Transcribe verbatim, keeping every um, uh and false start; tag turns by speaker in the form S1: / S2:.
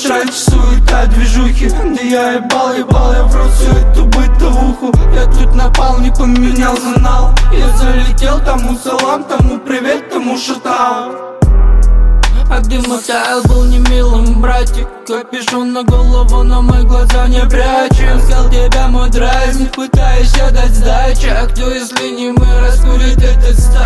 S1: раньше суета, движухи. Да я ебал, ебал, я в рот всю эту бытовуху. Я тут напал, не поменял канал. Я залетел, тому салам, тому привет, тому шатал. А где мотайл был не милым, братик. Капюшон на голову, но мои глаза не прячем. Сказал тебя мой драйв, не пытаюсь дать сдачи. А кто, если не мы, раскурит этот стайл?